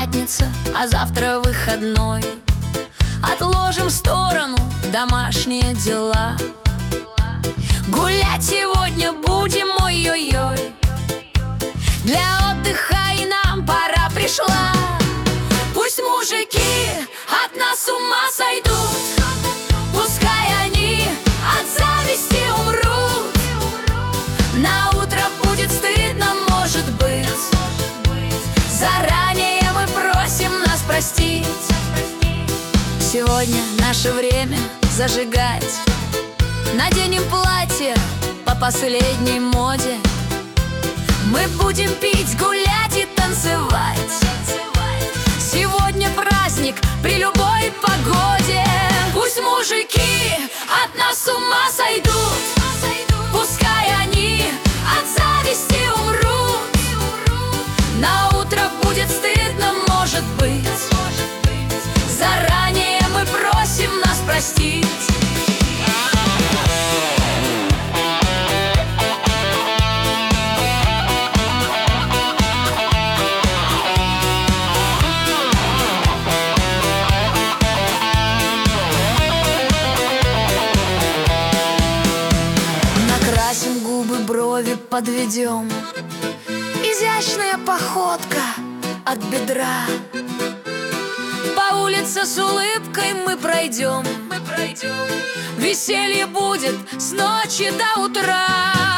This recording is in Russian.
пятница, а завтра выходной. Отложим в сторону домашние дела. Гулять сегодня будем, ой-ой-ой. Для отдыха и нам пора пришла. Пусть мужики от нас с ума сойдут, пускай они от зависти умрут. На утро будет стыдно, может быть. Заранее мы просим нас простить. Сегодня наше время зажигать. Наденем платье по последней моде. Мы будем пить, гулять и танцевать. Сегодня праздник при любой погоде. Пусть мужики от нас с ума сойдут, пускай они от зависти умрут. На утро будет стыдно, может быть. Заранее мы просим нас простить. Накрасим губы, брови подведем. Изящная походка от бедра. По улице с улыбкой мы пройдем. Веселье будет с ночи до утра.